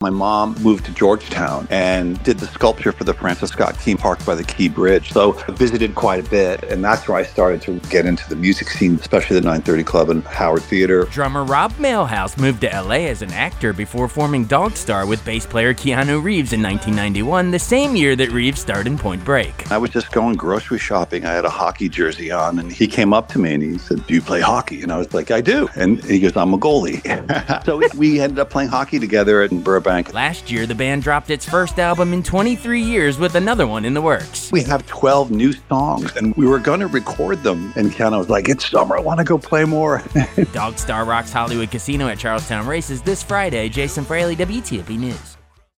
My mom moved to Georgetown and did the sculpture for the Francis Scott Key Park by the Key Bridge. So I visited quite a bit, and that's where I started to get into the music scene, especially the 930 Club and Howard Theater. Drummer Rob Mailhouse moved to LA as an actor before forming Dogstar with bass player Keanu Reeves in 1991, the same year that Reeves starred in Point Break. I was just going grocery shopping. I had a hockey jersey on, and he came up to me and he said, "Do you play hockey?" And I was like, "I do." And he goes, "I'm a goalie." So we ended up playing hockey together in Burbank. Last year, the band dropped its first album in 23 years with another one in the works. We have 12 new songs, and we were going to record them. And Keanu was like, "It's summer. I want to go play more." Dogstar rocks Hollywood Casino at Charlestown Races this Friday. Jason Fraley, WTOP News.